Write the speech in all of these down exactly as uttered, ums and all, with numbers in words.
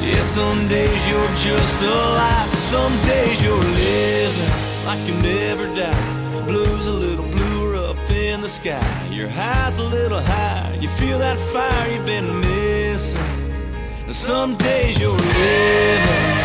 Yeah, some days you're just alive, some days you're living like you never die. Blue's a little bluer up in the sky, your high's a little higher, you feel that fire you've been missing. And some days you're living.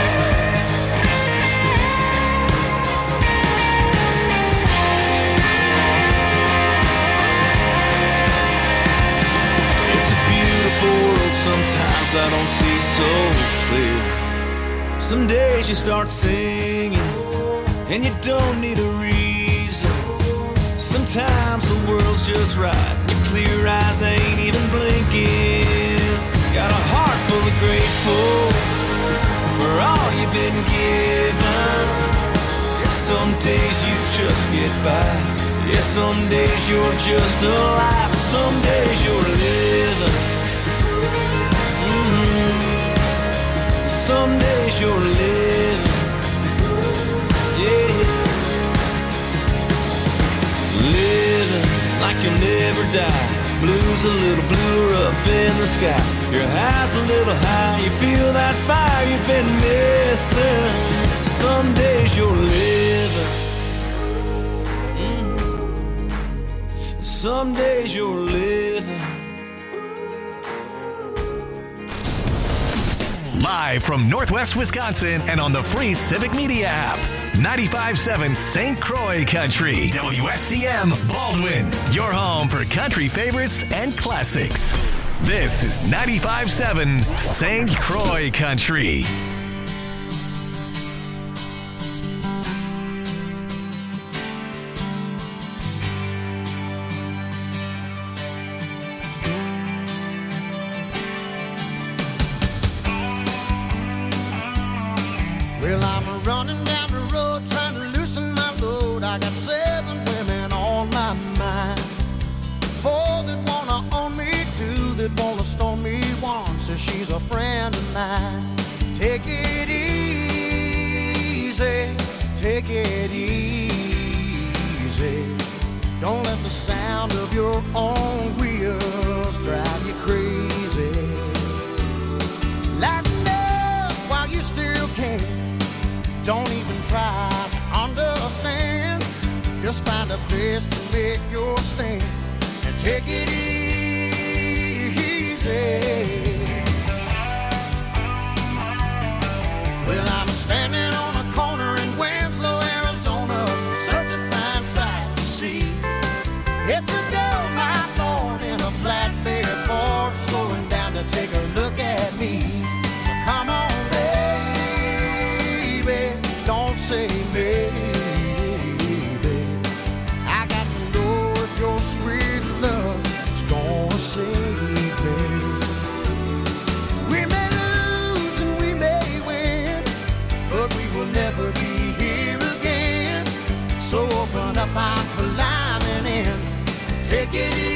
World sometimes I don't see so clear. Some days you start singing and you don't need a reason. Sometimes the world's just right, your clear eyes ain't even blinking. Got a heart full of grateful for all you've been given. Yeah, some days you just get by. Yeah, some days you're just alive, some days you're living. Some days you're living, yeah. Living like you'll never die. Blue's a little bluer up in the sky, your high's a little high, you feel that fire you've been missing. Some days you're living, mm-hmm. Some days you're living. Live from Northwest Wisconsin and on the free Civic Media app. ninety-five point seven Saint Croix Country. W S C M Baldwin. Your home for country favorites and classics. This is ninety-five point seven Saint Croix Country. Well, I'm running down the road trying to loosen my load. I got seven women on my mind. Four that wanna own me, two that wanna stone me, one says she's a friend of mine. Take it easy, take it easy. Don't let the sound of your own wheels drive you crazy. Lighten up while you still can. Don't even try to understand. Just find a place to make your stand and take it easy. Well, I'm standing on a corner in Winslow, Arizona, such a fine sight to see. It's a girl, my lord, in a flatbed Ford, slowing down to take a look at me. So come on, don't say maybe. I got to know if your sweet love is gonna save me. We may lose and we may win, but we will never be here again. So open up my climbing in, take it easy.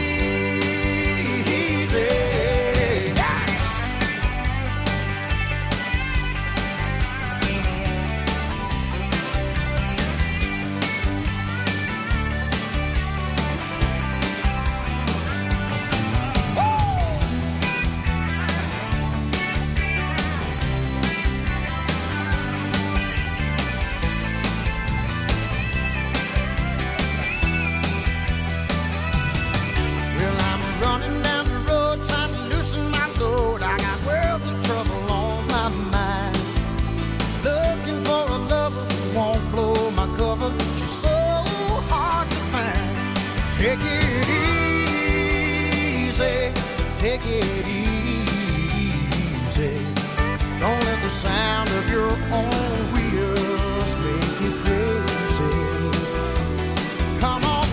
Take it easy, take it easy. Don't let the sound of your own wheels make you crazy. Come on,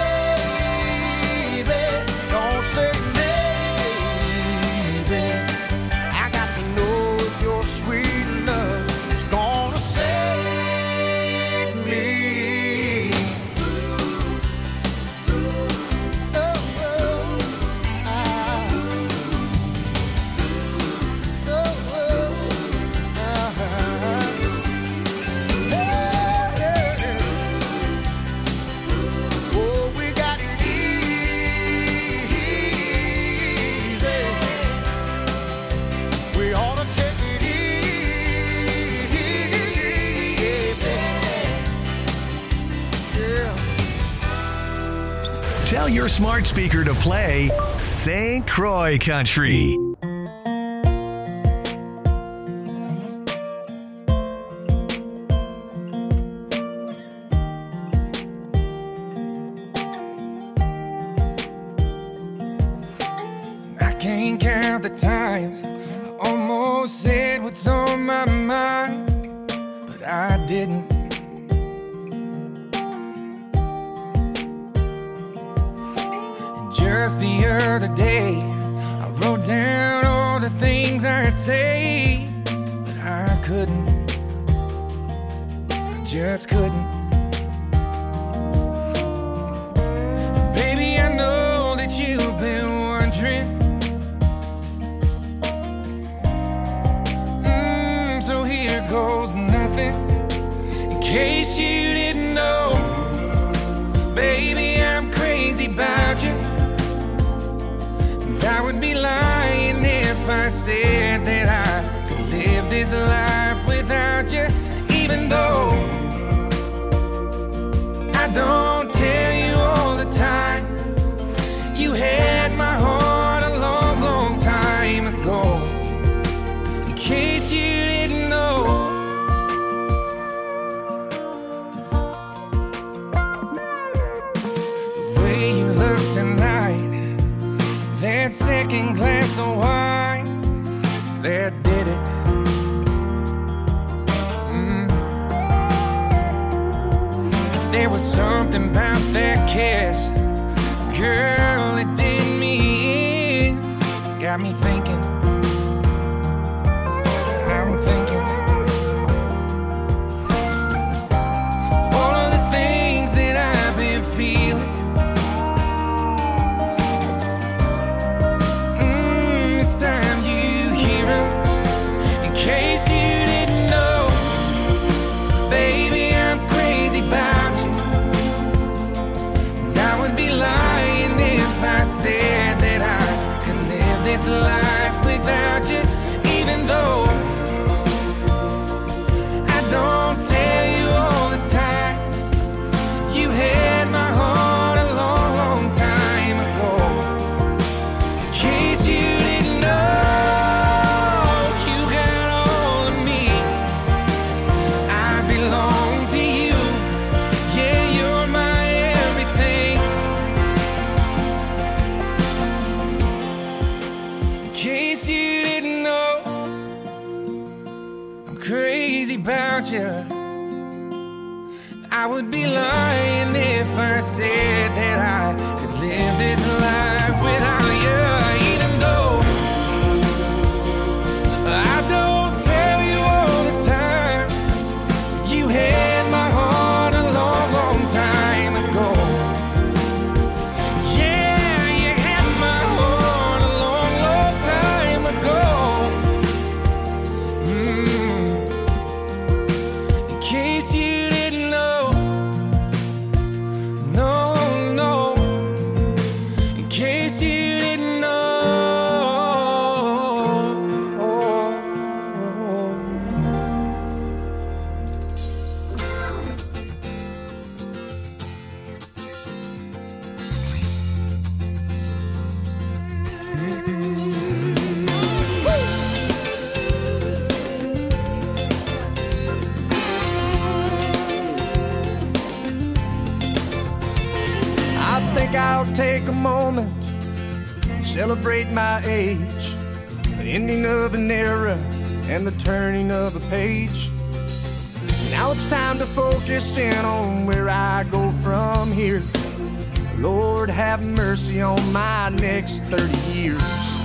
baby, don't say maybe. I got to know if your sweet love is gonna save me. Tell your smart speaker to play Saint Croix Country. I can't count the times I almost said what's on my mind, but I didn't. Just the other day, I wrote down all the things I'd say, but I couldn't, I just couldn't. Baby, I know that you've been wondering, mm, so here goes nothing. In case you didn't know, baby, I'm crazy about you. I would be lying if I said that I could live this life without you. Even though I don't tell you all the time, you had my heart a long, long time ago. In case you didn't know, the way you look tonight, that second glass of wine, that did it. Mm. There was something about that kiss, girl, it did me in. Got me thinking, I'm thinking all of the things that I've been feeling. Said that I could live this life without you, even though I don't tell you all the time. You had my heart a long, long time ago. In case you didn't know, you got all of me. I belong to you. Yeah, you're my everything. In case you didn't know, I'm crazy about you. I would be lying if I said that I could live this life without you. Even though I don't tell you all the time, you had my heart a long, long time ago. Yeah, you had my heart a long, long time ago. Mm. In case you didn't know, no, no. In case you didn't know. I think I'll take a moment, celebrate my age, the ending of an era and the turning of a page. Now it's time to focus in on where I go from here. Lord, have mercy on my next thirty years.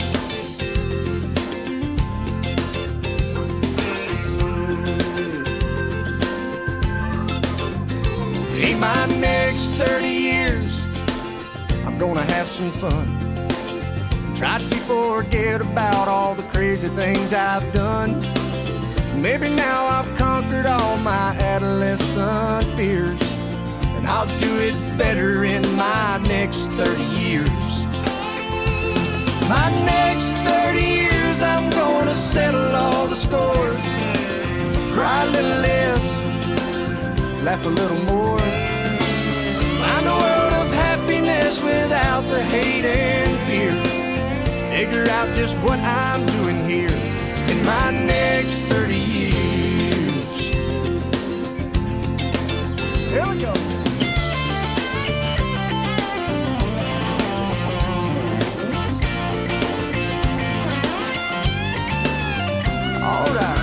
In my next thirty years, I'm gonna have some fun. Try to forget about all the crazy things I've done. Maybe now I've conquered all my adolescent fears, and I'll do it better in my next thirty years. My next thirty years, I'm gonna settle all the scores, cry a little less, laugh a little more, find a world of happiness without figure out just what I'm doing here in my next thirty years. Here we go. All right.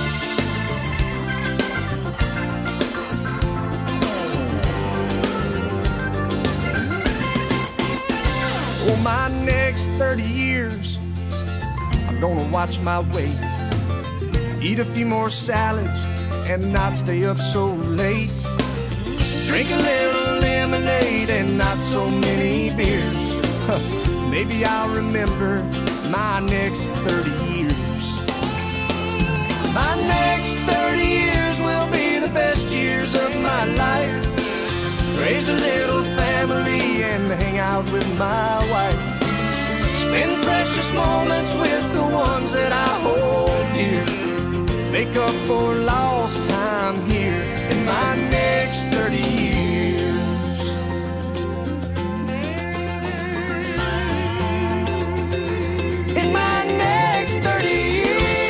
For my next thirty years, I'm gonna watch my weight, eat a few more salads, and not stay up so late. Drink a little lemonade and not so many beers. Maybe I'll remember my next thirty years. My next thirty years will be the best years of my life. Raise a little family and hang out with my wife. Spend precious moments with the ones that I hold dear. Make up for lost time here in my next thirty years. In my next thirty years.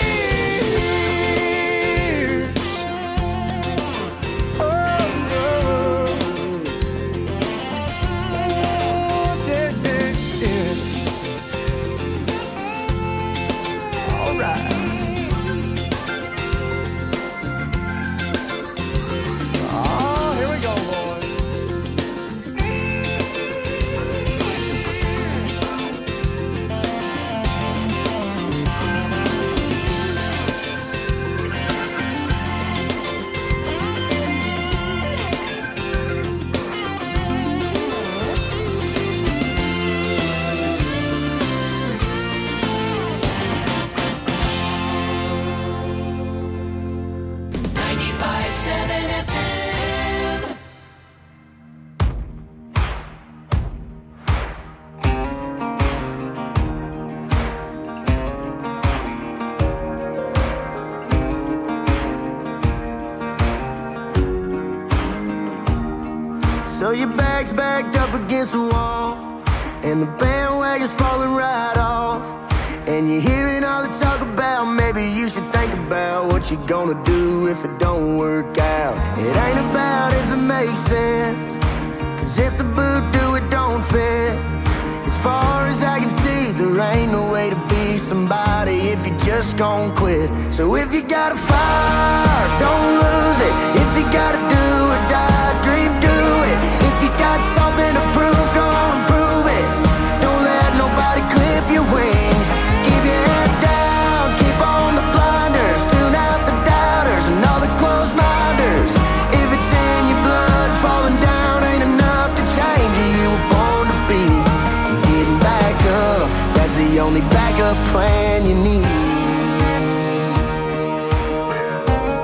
So your bag's backed up against the wall, and the bandwagon's falling right off. And you're hearing all the talk about maybe you should think about what you're gonna do if it don't work out. It ain't about if it makes sense, cause if the boot do it don't fit. As far as I can see, there ain't no way to be somebody if you just gon' quit. So if you got a fire, don't lose it. If you gotta do or die, dream, do it. If you got something to prove, go on and prove it. Don't let nobody clip your wings. Keep your head down, keep on the blinders. Tune out the doubters and all the closed minders. If it's in your blood, falling down ain't enough to change you. You were born to be. And getting back up, that's the only backup plan you need.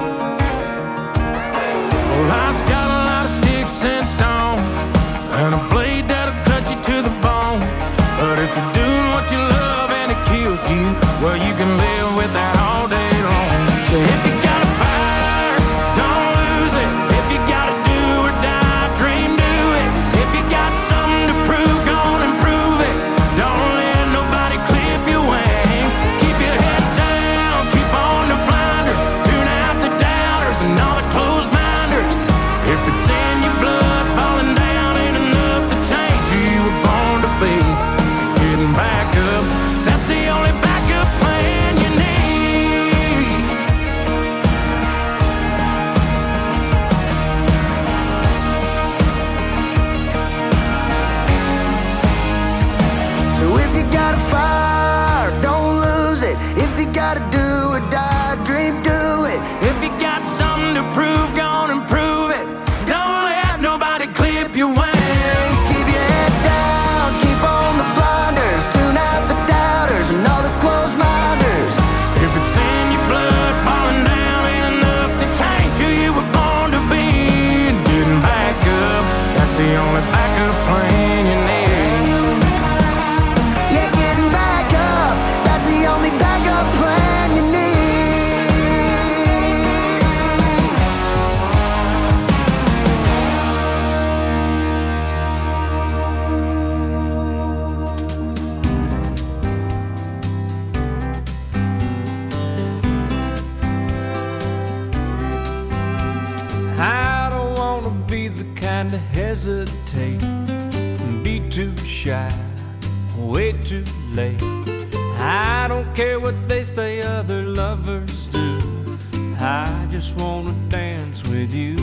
to hesitate and be too shy, way too late. I don't care what they say other lovers do, I just wanna dance with you.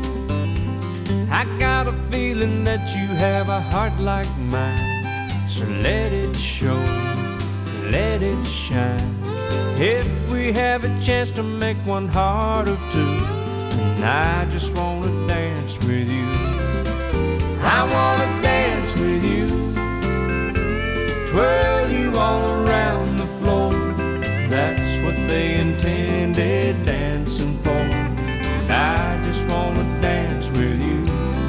I got a feeling that you have a heart like mine, so let it show, let it shine. If we have a chance to make one heart of two, and I just wanna dance with you. I wanna dance with you, twirl you all around the floor. That's what they intended dancing for, and I just wanna dance with you.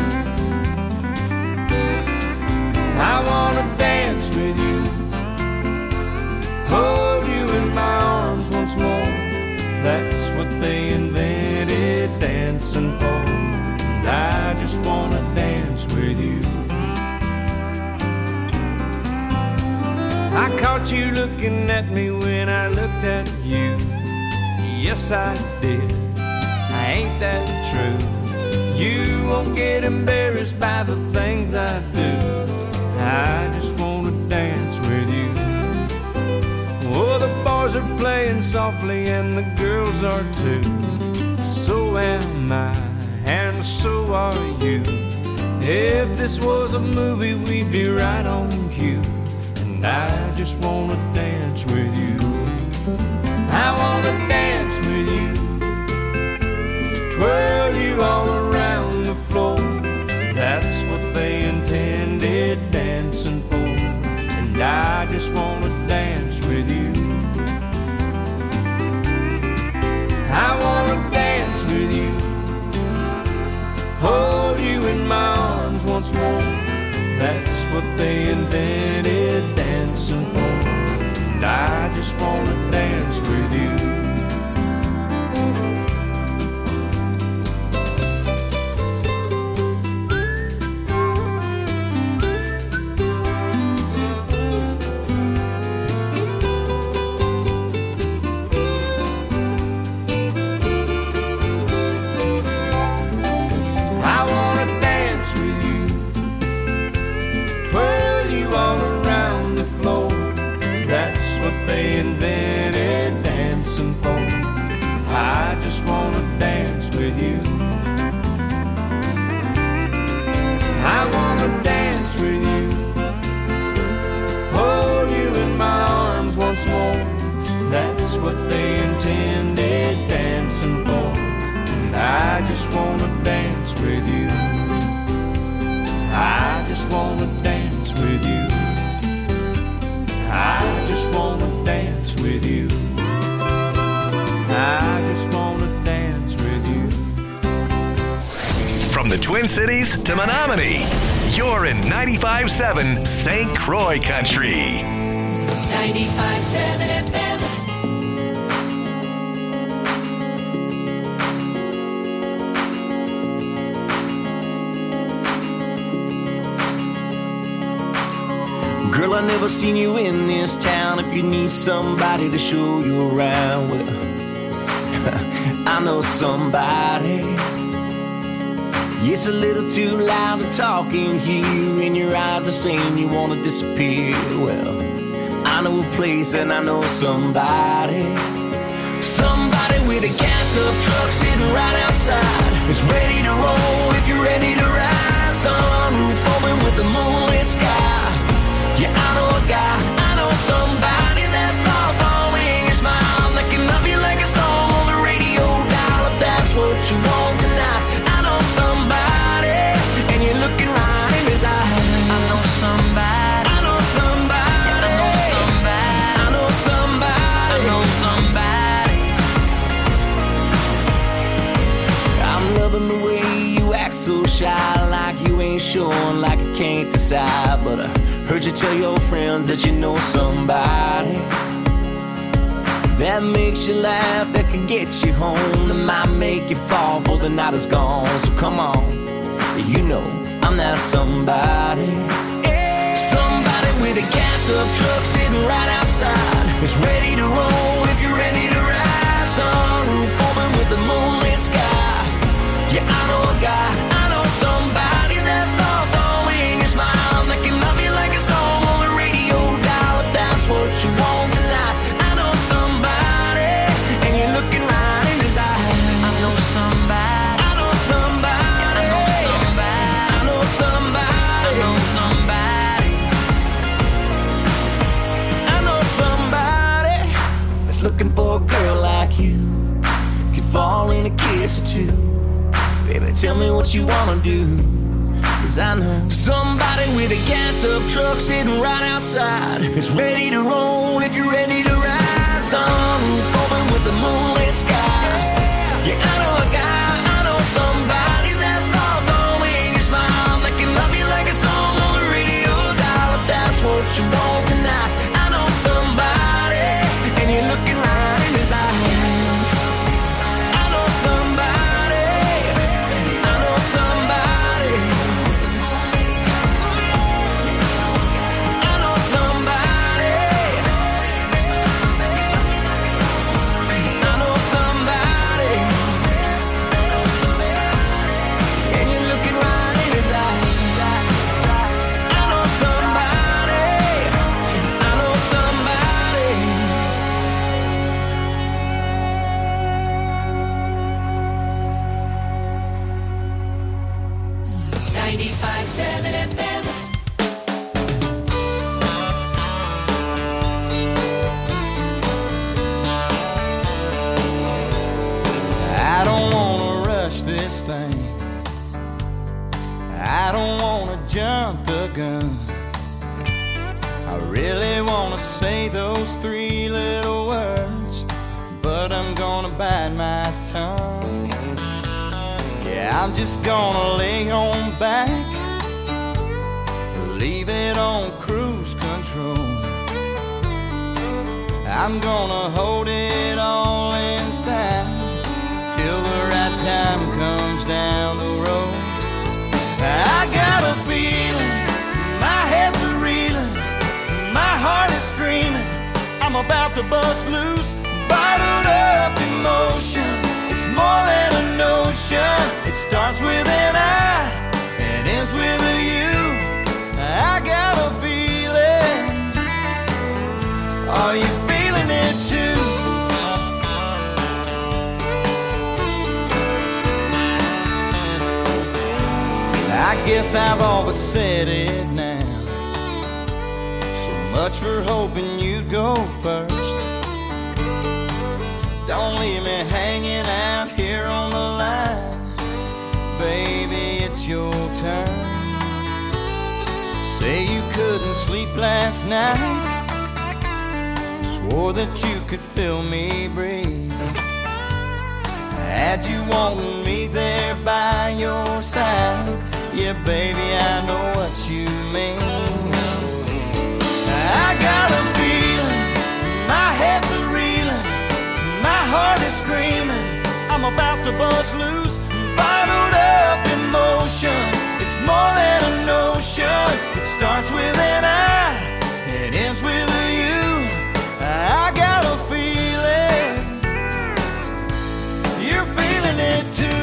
I wanna dance with you, hold you in my arms once more. That's what they invented dancing for, and I just wanna dance with you. I caught you looking at me when I looked at you. Yes, I did. Ain't that true? You won't get embarrassed by the things I do. I just wanna dance with you. Oh, the boys are playing softly and the girls are too. So am I, and so are you. If this was a movie, we'd be right on cue. And I just wanna dance with you. I wanna dance with you, twirl you all around the floor. That's what they intended dancing for, and I just wanna dance with you. I wanna dance with you, hold you in my arms once more. That's what they invented dancing for, and I just wanna dance with you. Twin Cities to Menominee, you're in ninety-five seven Saint Croix Country. ninety-five seven F M. Girl, I never seen you in this town. If you need somebody to show you around, well, I know somebody. It's a little too loud to talk in here, and your eyes are saying you want to disappear. Well, I know a place and I know somebody. Somebody with a cast-up truck sitting right outside. It's ready to roll if you're ready to ride. Sunroof open with the moonlit sky. Yeah, I know a guy, I know somebody that's lost all in your smile. That can love you like a song on the radio dial. If that's what you want tonight, I know somebody, and you're looking right in his eyes. I know somebody, I know somebody, I know somebody, I know somebody, I know somebody. I'm loving the way you act so shy, like you ain't sure, like you can't decide. But I heard you tell your friends that you know somebody that makes you laugh, that can get you home, that might make you fall for the night is gone. So come on, you know I'm that somebody. Somebody with a cast-up truck sitting right outside. It's ready to roll if you're ready to ride. Sunroof open with the moonlit sky. Yeah, I know a guy, I know somebody you could fall in a kiss or two. Baby, tell me what you wanna do, 'cause I know somebody with a gassed up truck sitting right outside. It's ready to roll if you're ready to ride. Sun open with the moonlit sky. Yeah, I know a guy, I know somebody that's lost all in your smile, that can love you like a song on the radio dial. If that's what you want tonight, I know somebody, and you're looking right in his eyes. I know somebody, I know somebody, I know somebody, I know somebody, and you're looking right in his eyes. I know somebody, I know somebody. ninety-five seven F M. I don't wanna rush this thing. I don't wanna jump the gun. I really wanna say those three little words, but I'm gonna bite my tongue. Yeah, I'm just gonna lay on back, leave it on cruise control. I'm gonna hold it all inside till the right time comes down the road. I got a feeling, my head's a reeling, my heart is screaming, I'm about to bust loose, bottled up emotion. It's more than a notion. It starts with an I and ends with a you. I got a feeling. Are you feeling it too? I guess I've all but said it now. So much for hoping you'd go first. Don't leave me hanging out here on the line. Baby, it's your turn. Say you couldn't sleep last night, swore that you could feel me breathe. Had you wanting me there by your side. Yeah, baby, I know what you mean. I got a feeling, my head's a reeling, my heart is screaming, I'm about to bust loose, bottled up emotion. It's more than a notion. It starts with an I, it ends with a you. I got a feeling, you're feeling it too.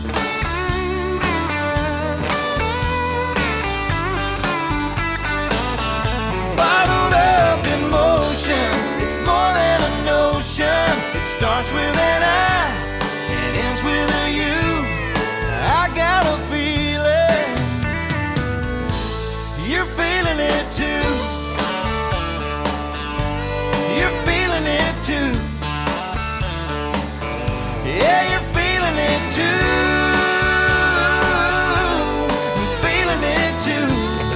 Bottled up emotion. It's more than a notion. It starts with an I and ends with a you. I got a feeling, you're feeling it too. You're feeling it too. Yeah, you're feeling it too. I'm feeling it too.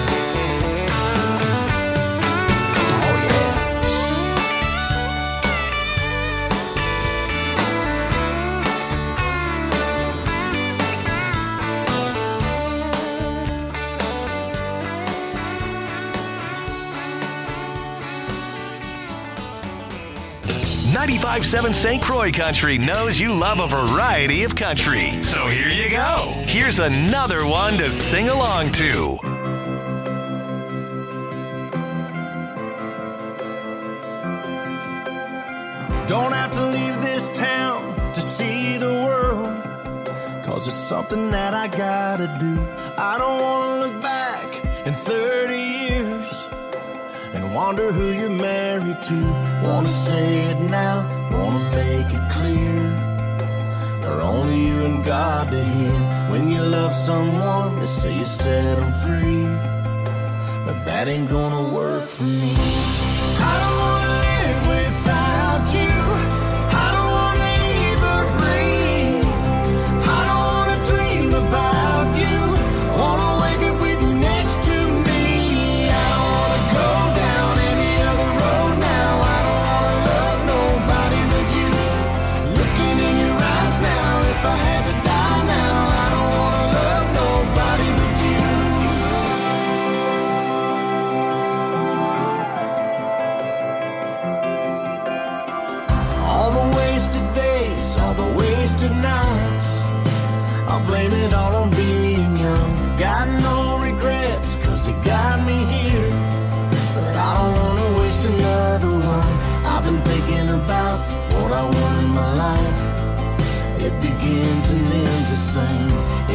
Oh yeah. ninety-five point seven Saint Croix Country knows you love a variety of country. So here you go. Here's another one to sing along to. Don't have to leave this town to see the world, 'cause it's something that I gotta do. I don't wanna look back in thirty years and wonder who you're married to. Wanna say it now, wanna make it clear, for only you and God to hear. When you love someone, they say you set them free, but that ain't gonna work for me. I don't wanna live without you. I don't wanna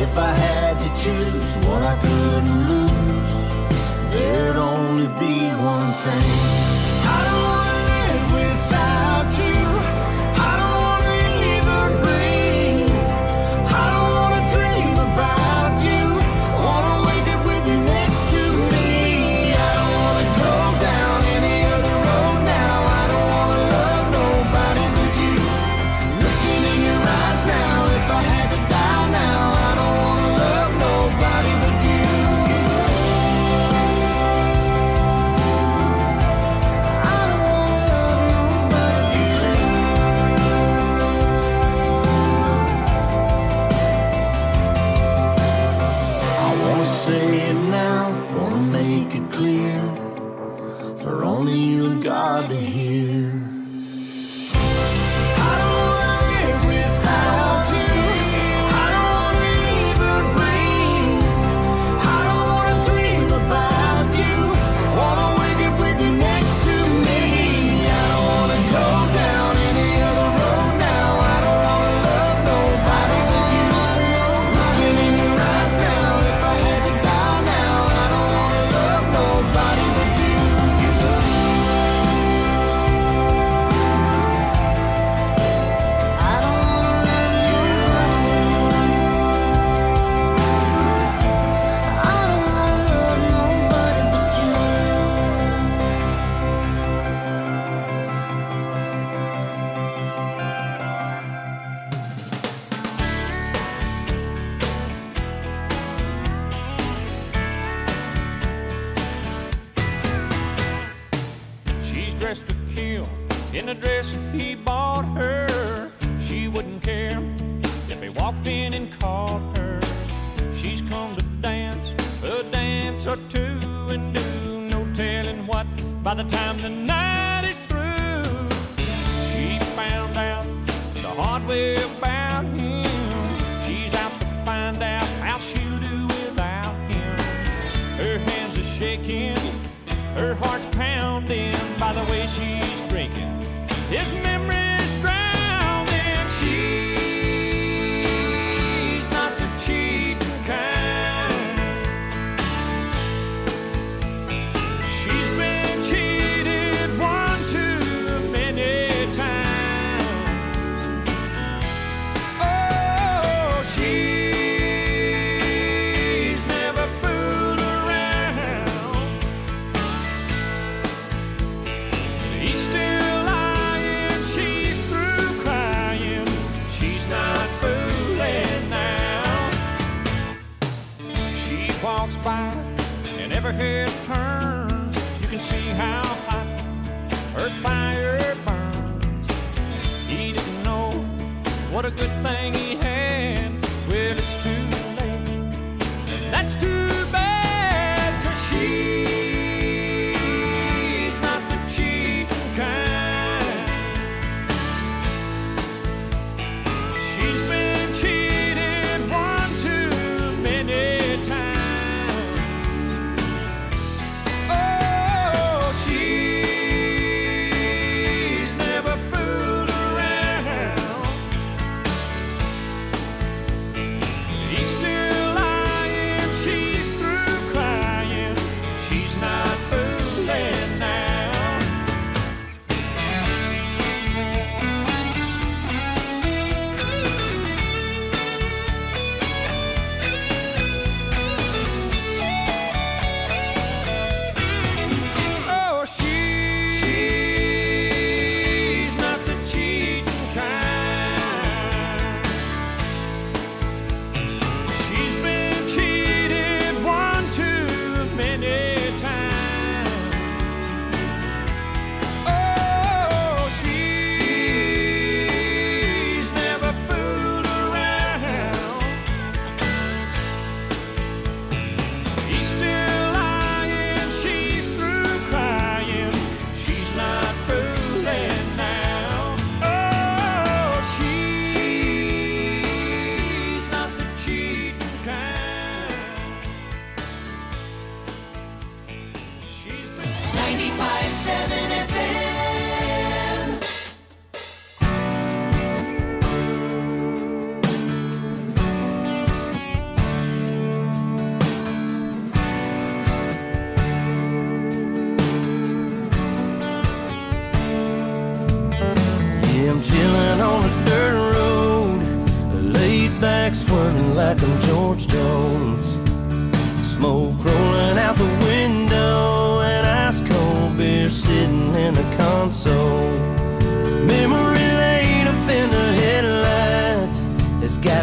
If I had to choose what I couldn't lose, there'd only be one thing. I don't wanna live without you. I don't wanna even breathe. I don't wanna dream about you. Wanna wake up with you next to me. I don't wanna go down any other road now. I don't wanna love nobody but you. Looking in your eyes now, if I had to die now, I don't wanna love nobody but you. I don't wanna love nobody but you. I wanna say it now, wanna make it clear, for only you and God to hear. I don't wanna live without you. I don't wanna even breathe. I don't wanna dream about you. Wanna wake up with you next to me. I don't wanna go down any other road now. I don't wanna love nobody but you. Looking in your eyes now, if I had to die now, I don't wanna love nobody but you. I don't wanna love nobody. I don't wanna love nobody but you. She's dressed to kill in the dress he bought her. She wouldn't care if he walked in and called her. She's come to dance a dance or two and do no telling what by the time the night is through. She found out the hard way about him. She's out to find out how she'll do without him. Her hands are shaking, her heart's pounding by the way she's drinking. His memory's drowning. She's not the cheating kind. She's been cheated one too many times. Oh, she's never fooled around. He's still lying, she's through crying. She's not fooling now. She walks by and every head turns. You can see how hot her fire burns. He didn't know what a good thing he had. Well, it's too late. And that's too bad, 'cause she's not the cheating kind. She's been cheated one too many times. Oh, she's never fooled around. He's still lying, she's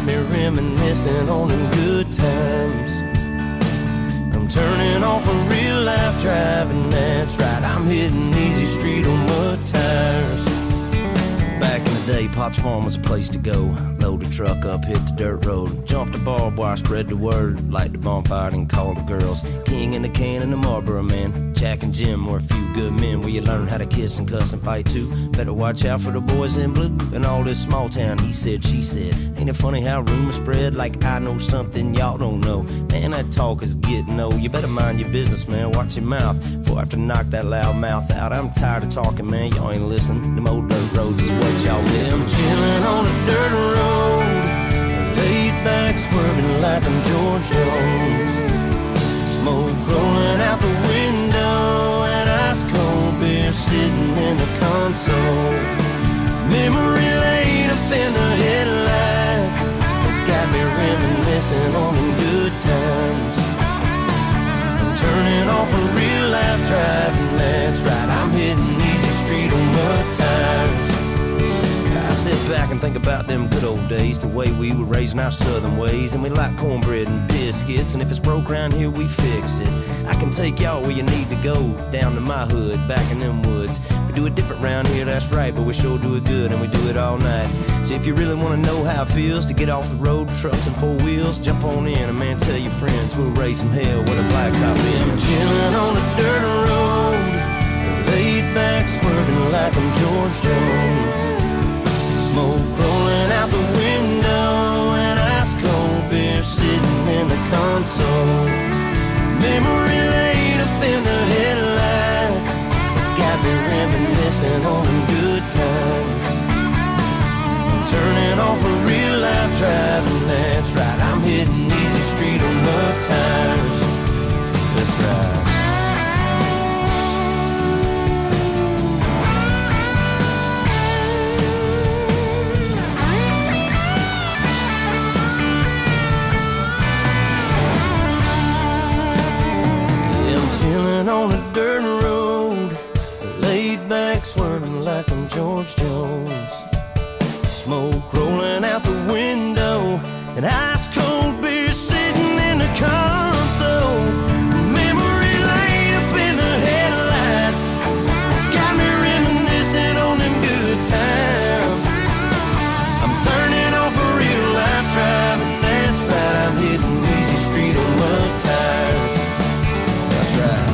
got me reminiscing on them good times. I'm turning off a real life driving, that's right, I'm hitting easy street on mud tires. Back in the day, Potts Farm was a place to go. Load the truck up, hit the dirt road, jump the barbed wire, spread the word, light the bonfire and call the girls. King in the can and the Marlboro man, Jack and Jim were a few good men where you learn how to kiss and cuss and fight too. Better watch out for the boys in blue and all this small town he said, she said. Ain't it funny how rumors spread like I know something y'all don't know? Man, that talk is getting old. You better mind your business, man, watch your mouth before I have to knock that loud mouth out. I'm tired of talking, man, y'all ain't listening. Them old dirt roads is what y'all miss. I'm chilling on a dirt road, laid back swerving like I'm George Jones. Smoke rolling out the window and ice cold beer sitting in the console. Memory laid up in the headlights, it's got me reminiscing on them good times. I'm turning off a real life driving, that's right, I'm hitting easy street on mud tires. I sit back and think about them good old days, the way we were raising our southern ways, and we like cornbread and biscuits, and if it's broke around here, we fix it. I can take y'all where you need to go, down to my hood, back in them woods. We do it different round here, that's right, but we sure do it good, and we do it all night. So if you really want to know how it feels to get off the road, trucks and four wheels, jump on in, and man, tell your friends we'll raise some hell with a blacktop in. I'm chilling on a dirt road, laid back swerving like I'm George Jones. Smoke rolling out the window and ice cold beer sitting in the console. Memory laid up in the headlights, it's got me reminiscing on them good times. I'm turning off a real life driving, that's right, I'm hitting easy street on mud tires. That's right. On a dirt road, laid back swerving like I'm George Jones. Smoke rolling out the window and ice cold beer sitting in the console. Memory laid up in the headlights, it's got me reminiscing on them good times. I'm turning off a real life driving, that's right, I'm hitting easy street on mud tires. That's right.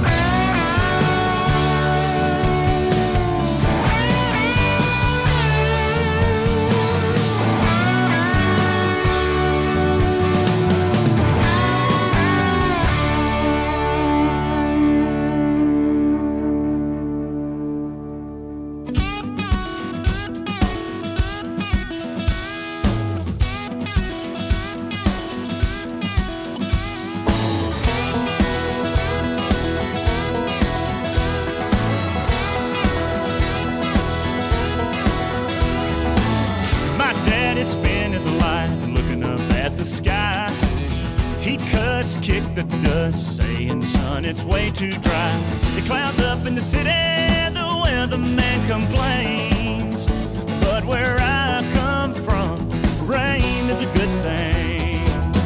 Spend his life looking up at the sky. He'd cuss, kick the dust, saying, son, it's way too dry. It clouds up in the city, the weatherman complains. But where I come from, rain is a good thing.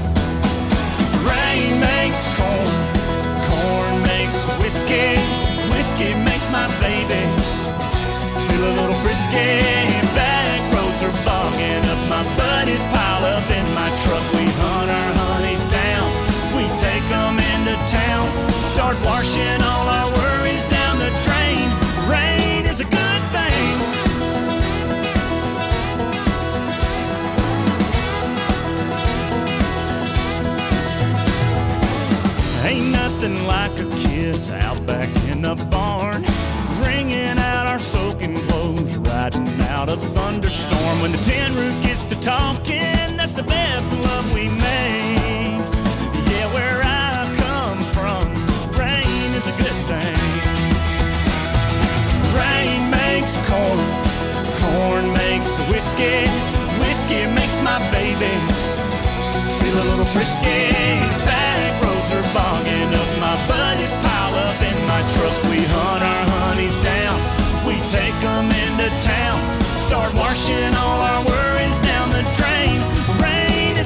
Rain makes corn, corn makes whiskey, whiskey makes my baby feel a little frisky. Back roads are bogging up, my buddies pile up in my truck. We hunt our honeys down, we take them into town, start washing all our worries down the drain. Rain is a good thing. Ain't nothing like a kiss out back in the barn, wringing out our soaking clothes, riding out a thunderstorm. When the tin roof gets to talking, that's the best love we make. Yeah, where I come from, rain is a good thing. Rain makes corn, corn makes whiskey, whiskey makes my baby feel a little frisky. Back roads are bogging up, my buddies pile up in my truck. We hunt our honeys down, we take them into town, start washing all our worries down the drain. Rain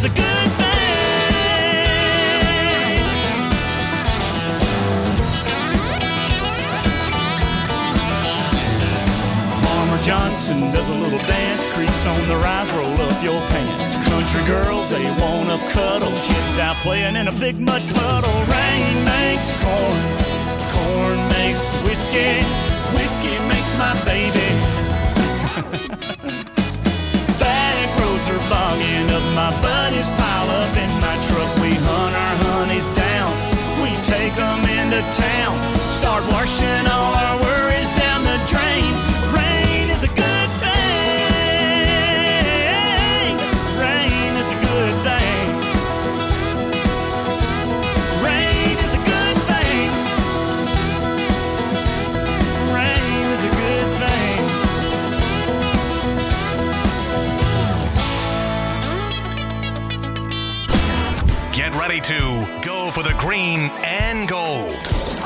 your pants. Country girls, they wanna cuddle. Kids out playing in a big mud puddle. Rain makes corn, corn makes whiskey, whiskey makes my baby. Back roads are bogging up, my buddies pile up in my truck. We hunt our honeys down, we take them into town, start washing all our worries down the drain. Rain is a good thing, rain is a good thing, rain is a good thing, rain is a good thing. Get ready to go for the green and gold.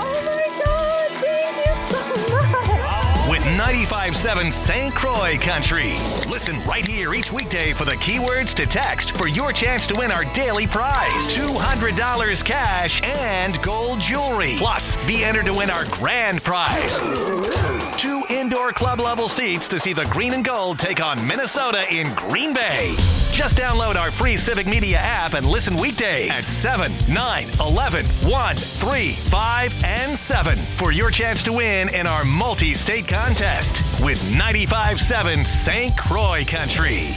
With ninety-five seven Saint Croix Country. Listen right here each weekday for the keywords to text for your chance to win our daily prize. two hundred dollars cash and gold jewelry. Plus, be entered to win our grand prize. Two indoor club level seats to see the green and gold take on Minnesota in Green Bay. Just download our free Civic Media app and listen weekdays at seven, nine, eleven, one, three, five, and seven for your chance to win in our multi-state contest with ninety-five seven Saint Croix Country.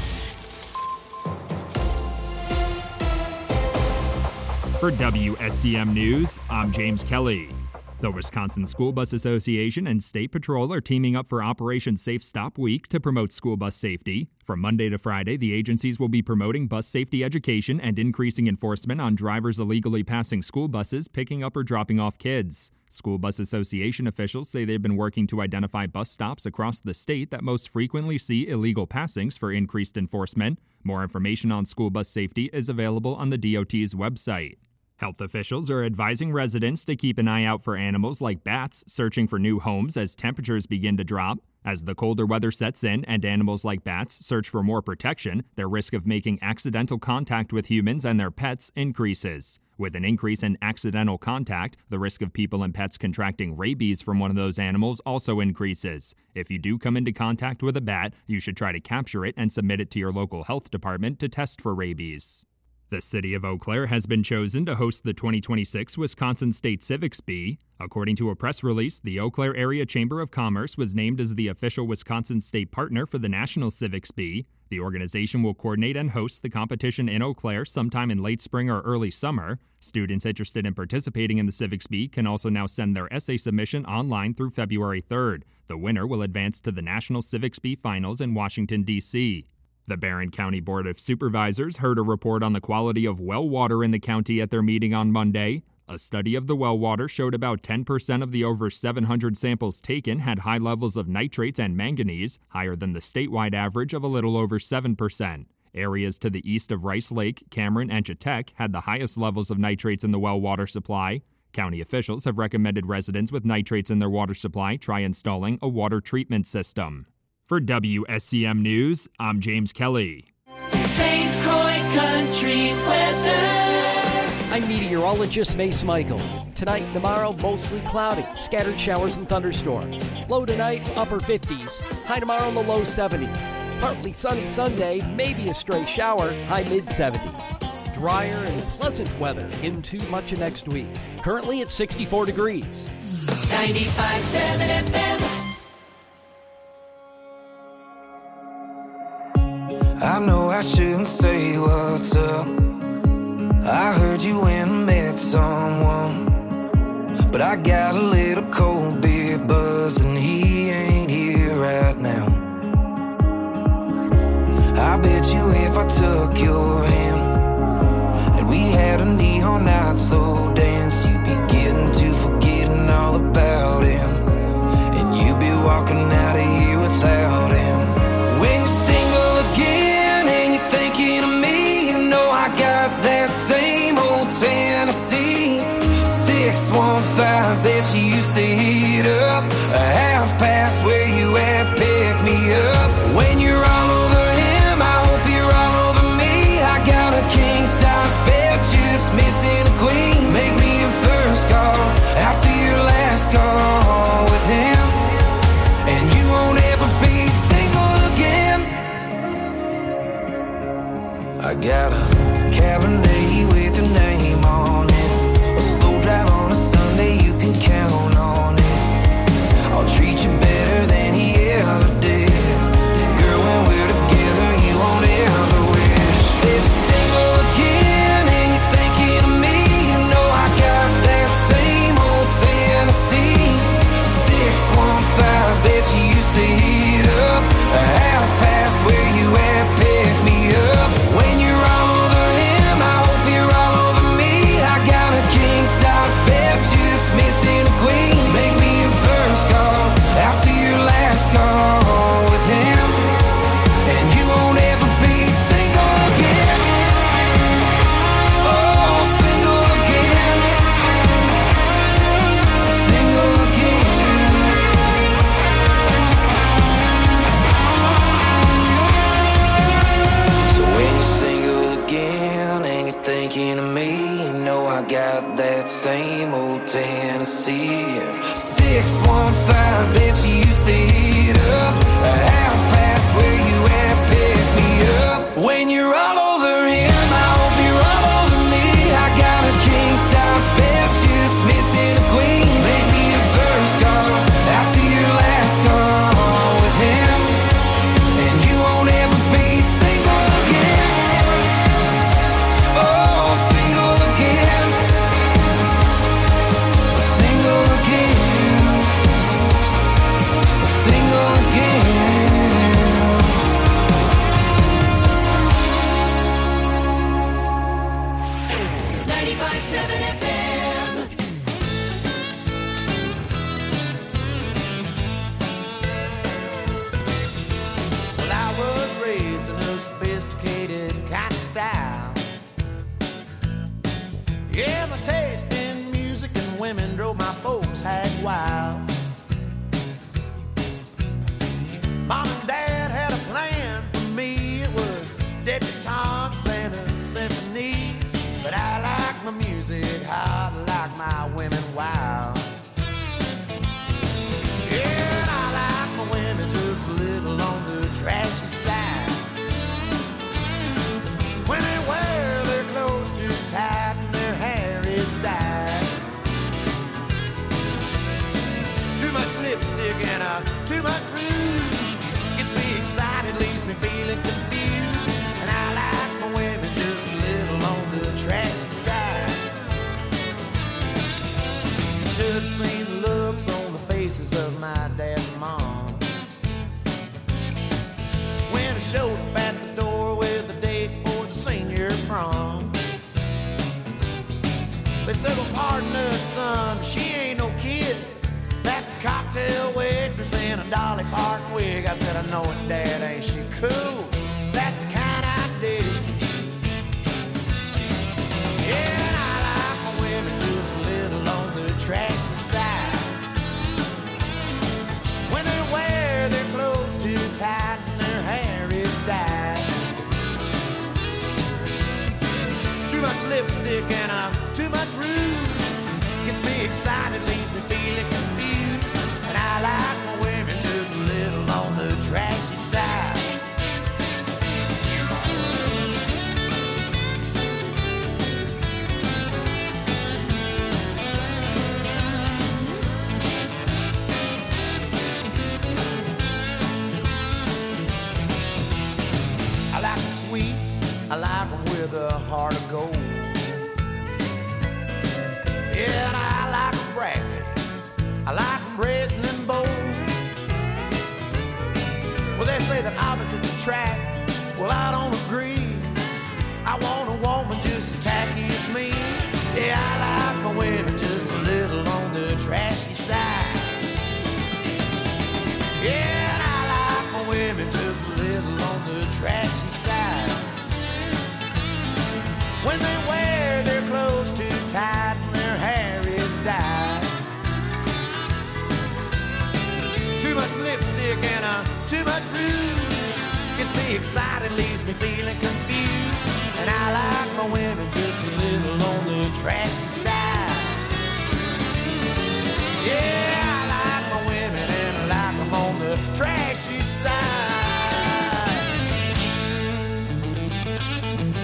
For W S C M News, I'm James Kelly. The Wisconsin School Bus Association and State Patrol are teaming up for Operation Safe Stop Week to promote school bus safety. From Monday to Friday, the agencies will be promoting bus safety education and increasing enforcement on drivers illegally passing school buses, picking up or dropping off kids. School Bus Association officials say they've been working to identify bus stops across the state that most frequently see illegal passings for increased enforcement. More information on school bus safety is available on the D O T's website. Health officials are advising residents to keep an eye out for animals like bats searching for new homes as temperatures begin to drop. As the colder weather sets in and animals like bats search for more protection, their risk of making accidental contact with humans and their pets increases. With an increase in accidental contact, the risk of people and pets contracting rabies from one of those animals also increases. If you do come into contact with a bat, you should try to capture it and submit it to your local health department to test for rabies. The city of Eau Claire has been chosen to host the twenty twenty-six Wisconsin State Civics Bee. According to a press release, the Eau Claire Area Chamber of Commerce was named as the official Wisconsin state partner for the National Civics Bee. The organization will coordinate and host the competition in Eau Claire sometime in late spring or early summer. Students interested in participating in the Civics Bee can also now send their essay submission online through February third. The winner will advance to the National Civics Bee Finals in Washington, D C The Barron County Board of Supervisors heard a report on the quality of well water in the county at their meeting on Monday. A study of the well water showed about ten percent of the over seven hundred samples taken had high levels of nitrates and manganese, higher than the statewide average of a little over seven percent. Areas to the east of Rice Lake, Cameron, and Chetek had the highest levels of nitrates in the well water supply. County officials have recommended residents with nitrates in their water supply try installing a water treatment system. For W S C M News, I'm James Kelly. Saint Croix Country weather. I'm meteorologist Mace Michaels. Tonight and tomorrow, mostly cloudy, scattered showers and thunderstorms. Low tonight, upper fifties. High tomorrow in the low seventies. Partly sunny Sunday, maybe a stray shower, high mid seventies. Drier and pleasant weather into much of next week. Currently at sixty-four degrees. ninety-five point seven F M. I know I shouldn't say what's up. I heard you went and met someone, but I got a little cold beer buzz and he ain't here right now. I bet you if I took your hand and we had a neon night slow dance, you'd be getting to forgetting all about him, and you'd be walking out of here without him. When you're single again and you're thinking of me, you know I got that same old Tennessee six one five that you used to heat up, a half past where you at, pick me up. When you're all over him, I hope you're all over I got a Cabernet with your name on it. A slow drive on a Sunday, you can count on it. I'll treat you better than he ever did. Girl, when we're together, you won't ever wish that you're single again and you're thinking of me. You know I got that same old Tennessee six one five that you used to heat up. A half past where you at, pick me up. When you're all over him, I hope you're all over me. I got a king size bed, just missing a queen. Make me your first call, after your last call with him, and you won't ever be single again. Oh, single again, single again. So when you're single again and you're thinking of me, you know I got that same old Tennessee six one five that you used to heat up. A half past where you at, pick me up. When you're all over him, I hope you're all over me. I got a king size bed, just missing a queen. Make me your first call, after your last call with him, and you won't ever be single again. Oh, single again, single again, single again. ninety-five seven F M. Well, I was raised in a sophisticated kind of style. Yeah, my taste in music and women drove my folks hag wild. Mom and Dad had a plan for me. It was debutantes and the symphonies. But I like my music hot, like my women wild. Yeah, and I like my women just a little on the trashy side. When they wear their clothes too tight and their hair is dyed. Too much lipstick and uh, too much rouge gets me excited, leaves me feeling confused. And I like my women just a little on the trashy side. Should have seen the looks on the faces of my dad and mom when I showed up at the door with a date for the senior prom. They said, well, pardon us, son, but she ain't no kid. That's a cocktail waitress in a Dolly Parton wig. I said, I know it, Dad, ain't she cool? That's the kind I dig. Yeah, and I like my women just a little on the trashy side. When they wear their clothes too tight and their hair is dyed. Too much lipstick and uh, too much rouge gets me excited, leaves me feeling confused. And I like my women just a little on the trashy side. I like them sweet, I like them with a heart of gold. Yeah, and I like them brassy, I like them brazen and bold. Well, they say that opposites attract, well, I don't agree. I want a woman just as tacky as me. Yeah, I like my women just a little on the trashy side. Yeah, and I like my women just a little on the trashy side. When they wear their clothes too tight and their hair is dyed. Too much lipstick and uh, too much rouge gets me excited, leaves me feeling confused. And I like my women just a little on the trashy side. Yeah, I like my women and I like them on the trashy side.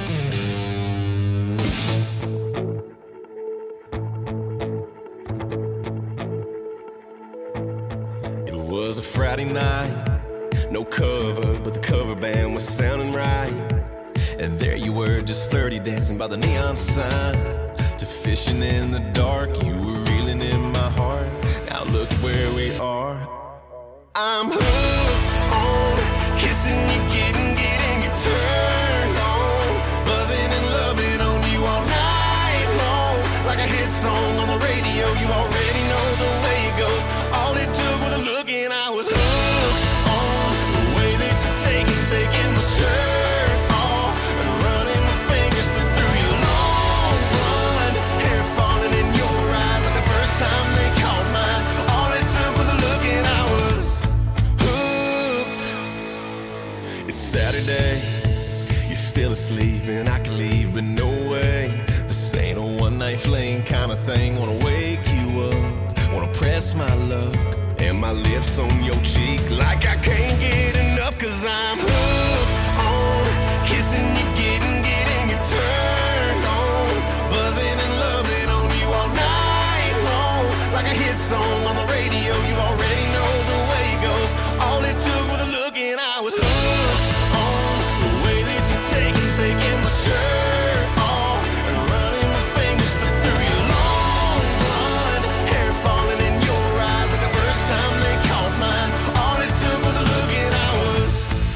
Friday night. No cover, but the cover band was sounding right. And there you were, just flirty dancing by the neon sign. To fishing in the dark, you were reeling in my heart. Now look where we are. I'm hooked on kissing you, getting, getting you turned on. Buzzing and loving on you all night long. Like a hit song on the radio, you already know the way it goes. All it took was a look and I was hooked on the way that you're taking, taking my shirt off and running my fingers through your long blonde hair falling in your eyes like the first time they caught mine. All it took was a look and I was hooked. It's Saturday, you're still asleep and I can leave, but no way. This ain't a one night fling kind of thing. Wanna wake you up, wanna press my luck and my lips on your cheek like I can't get enough. Cause I'm hooked on kissing you, getting, getting you turned on. Buzzing and loving on you all night long. Like a hit song on the radio, you already know the way it goes. All it took was a look and I was hooked on the way that you're taking, taking my shirt off and running my fingers through your long blonde hair falling in your eyes like the first time they caught mine. All it took was a look and I was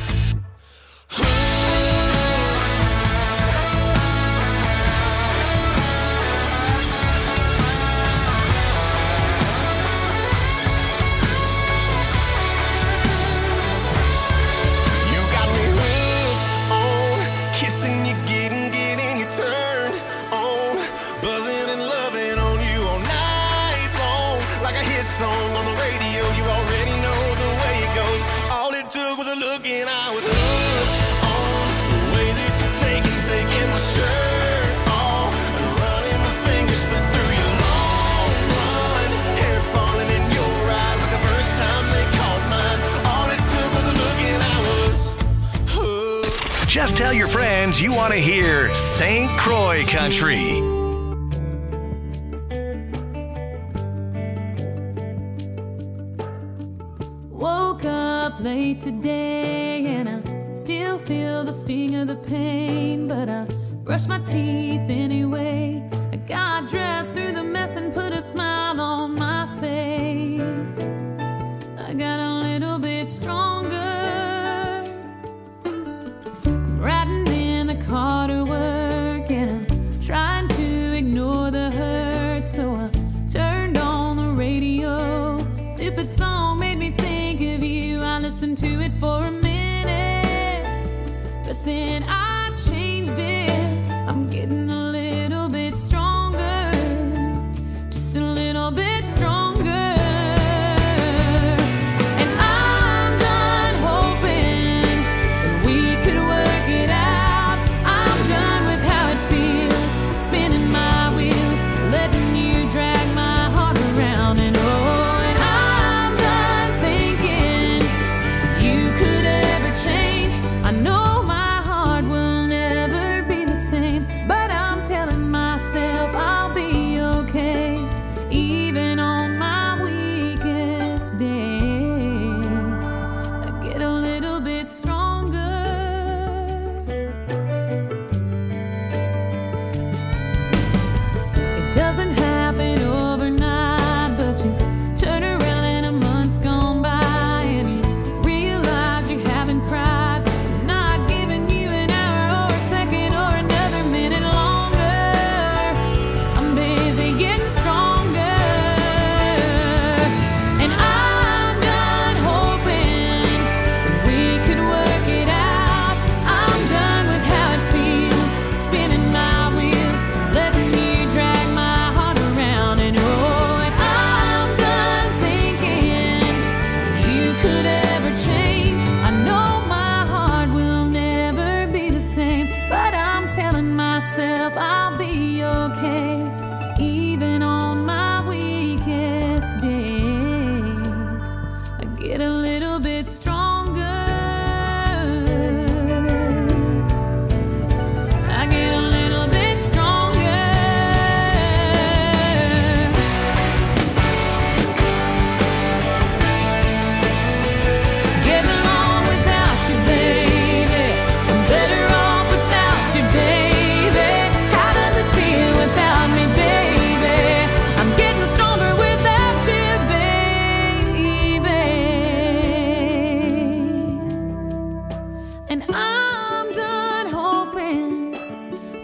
You got me hooked on kissing you, getting, getting you turned on. Buzzing and loving on you all night long. Like a hit song on the radio, you already know the way it goes. All it took was a look and I was hooked on the way that you're taking, taking my shirt off and running my fingers through your long blonde hair falling in your eyes like the first time they caught mine. All it took was a look and I was hooked. Just tell your friends you want to hear Saint Croix Country. Woke up late today and I still feel the sting of the pain, but I brushed my teeth anyway. I got dressed through the mess and put a smile on my face. I got a little bit stronger. Riding in the car to work and I'm trying to ignore the hurt, so I turned on the radio. Stupid song made me think of you. I listened to it for a minute, but then I changed it. I'm getting a little bit stronger, just a little bit stronger. And I'm done hoping that we could work it out. I'm done with how it feels, spinning my wheels, letting you drag my heart around. And oh, and I'm done thinking you could ever change. I know my heart will never be the same, but I'm telling myself I'll be okay, even on my weakest days. I get a little bit stronger. It doesn't happen overnight, but you turn around and a month's gone by and you realize you haven't cried. I'm not giving you an hour or a second or another minute longer. I'm busy getting stronger. And I'm done hoping that we could work it out. I'm done with how it feels, spinning my wheels, letting you drag my heart around. And oh, and I'm done thinking you could ever change. I know my heart will never be the same, but I'm telling myself I'll be okay, even on my weakest days. I get a little bit stronger. I get a little bit stronger.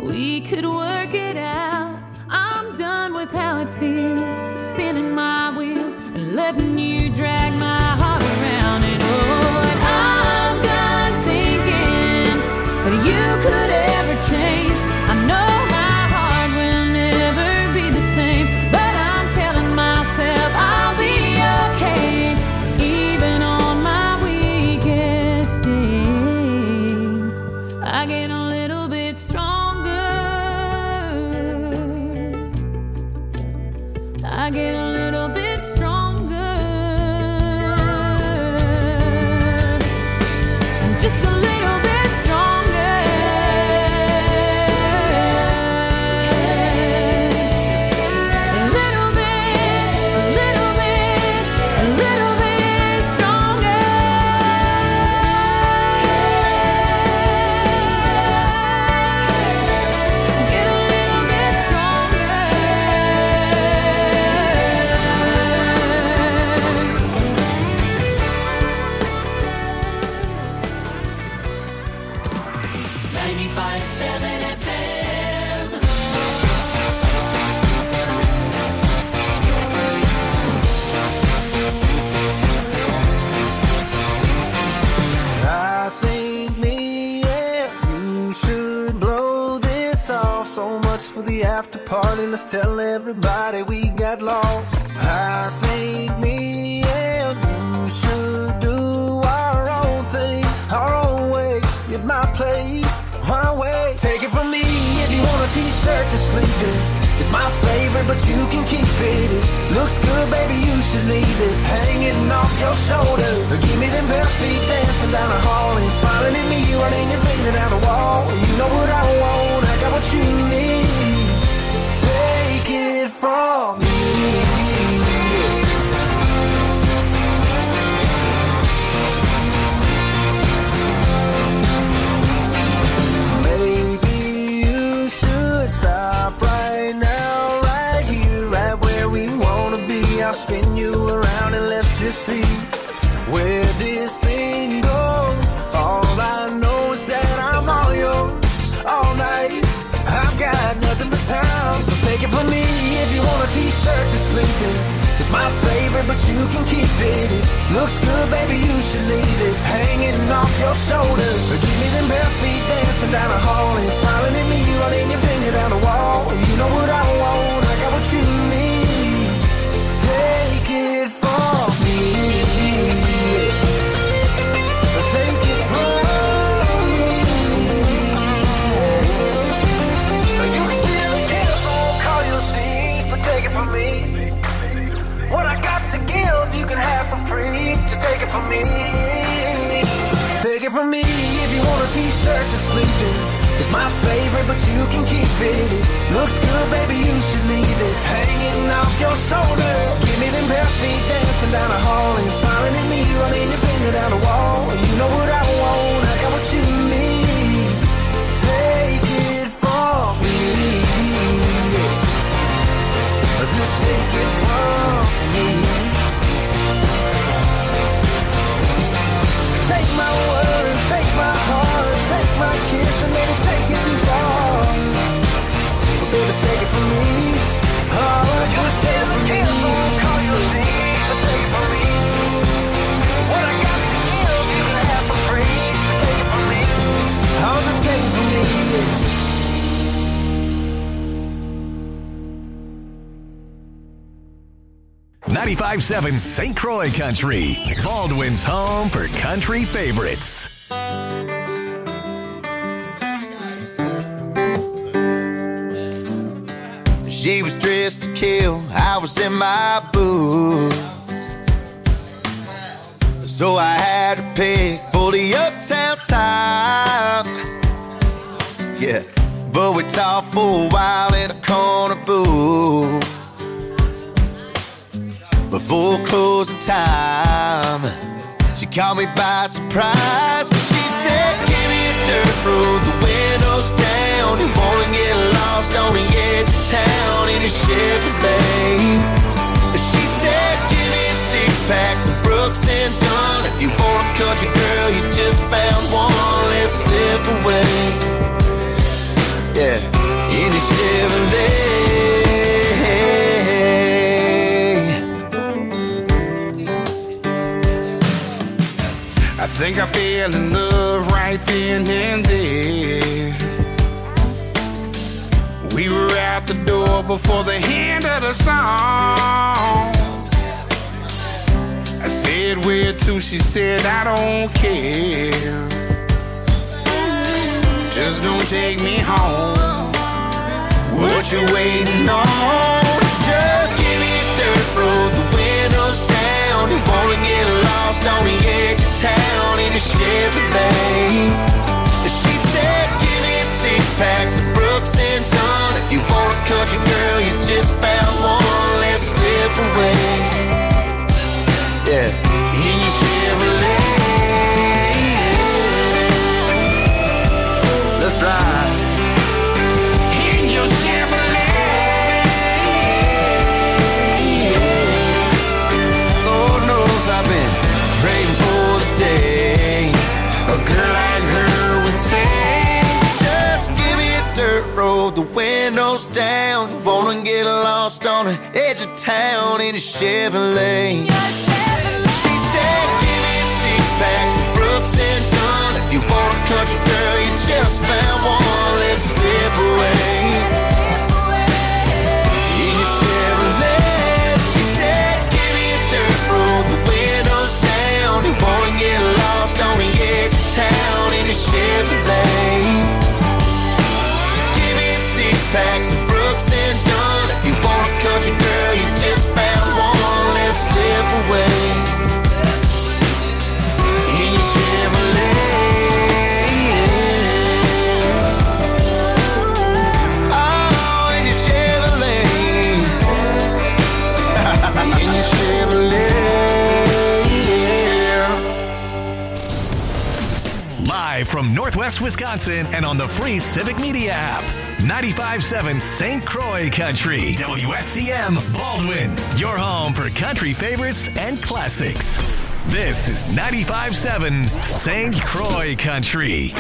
we could work it out. I'm done with how it feels, spinning my wheels and letting you drag my heart around. And oh, and I'm done thinking that you could ever change. I know my heart will never be the same, but I'm telling myself I'll be okay, even on my weakest days. I get a little bit stronger, I get a little bit stronger, just a little bit stronger. A little bit, a little bit, a little bit stronger. Get a little bit stronger. ninety-five seven F M. I think me and you should blow this off. So much for the after party, let's tell everybody we got lost. I think me and you should do our own thing, our own way, at my place, my way. Take it from me, if you want a t-shirt to sleep in, it's my favorite, but you can keep it. It looks good, baby, you should leave it hanging off your shoulder. Give me them bare feet dancing down the hall and smiling at me, running your finger down the wall. You know what I want, I got what you need. Take it from me. Maybe you should stop right now, right here, right where we wanna be. I'll spin you around and let's just see where this thing goes. All I know is that I'm all yours all night. I've got nothing but time, so take it from me. If you want a t-shirt to sleep in, it's my favorite, but you can keep it. It looks good, baby, you should leave it hanging off your shoulder. Give me them bare feet dancing down the hall and smiling at me, running your finger down the wall. You know what I want, I got what you need. Take it from me. Take it from me. You can still kill, so I won't call you a thief, but take it from me. What I got to give, you can have for free. Just take it from me. Take it from me if you want a t-shirt to sleep in. It's my favorite, but you can keep it. It looks good, baby, you should leave it hanging off your shoulder. Give me them bare feet dancing down the hall and smiling at me, running your finger down the wall. You know what I want, I got what you need. Take it from me. Just take it from me. Take my word, take my heart, take my kiss, and maybe take it too far. But baby, take it from me. Oh, just take it from me. I won't call you a thief, but take it from me. What I got to give, you can have for free. Just take it from me. Oh, just take it from me. ninety-five seven Saint Croix Country, Baldwin's home for country favorites. She was dressed to kill, I was in my booth. So I had to pick for the uptown time. Yeah, but we talked for a while in a corner booth. Before closing time, she caught me by surprise. She said, give me a dirt road, the windows down. You wanna get lost on the edge of town in a Chevrolet. She said, give me a six pack, some Brooks and Dunn. If you want a country girl, you just found one, let's slip away. Yeah. your Chevrolet. I think I fell in love right then and there. We were out the door before the end of the song. I said, where to? She said, I don't care. Just don't take me home. What you waiting on? Just give me a dirt road, the windows down. You wanna get lost on the edge of town in a Chevrolet. She said, give me six packs of Brooks and Dunn. If you want a country girl, you just found one. Let's slip away. Yeah, in your Chevrolet. Let's ride. In your Chevrolet. Lord knows I've been praying for the day a girl like her would say, just give me a dirt road, the windows down. Wanna get lost on the edge of town in a Chevrolet. She said, give me six packs of Brooks and Dunn. If you want a country girl, you just found one. Let's slip away. In your Chevrolet. She said, give me a dirt road, the windows down. You wanna get lost on the edge of town in a Chevrolet. Give me six packs of Brooks and Dunn. If you want a country girl, you just found one. Let's slip away. In your Chevrolet. Oh, in your Chevrolet. In your Chevrolet, yeah. Live from Northwest Wisconsin and on the free Civic Media app. ninety-five point seven Saint Croix Country. W S C M Baldwin. Your home for country favorites and classics. This is ninety-five point seven Saint Croix Country.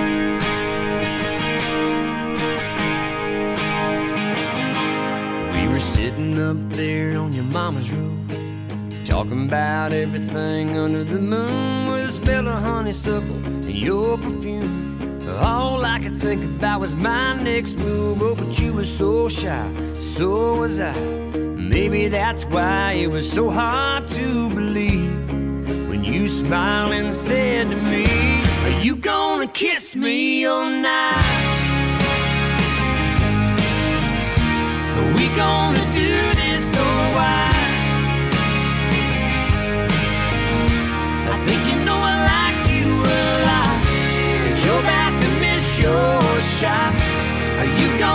We were sitting up there on your mama's roof, talking about everything under the moon, with the smell of honeysuckle and your perfume. All I could think about was my next move. Oh, but you were so shy, so was I. Maybe that's why it was so hard to believe when you smiled and said to me, are you gonna kiss me all night? Are we gonna do this or why? I think you know I like you a lot, but you're about to miss your shot. Are you gonna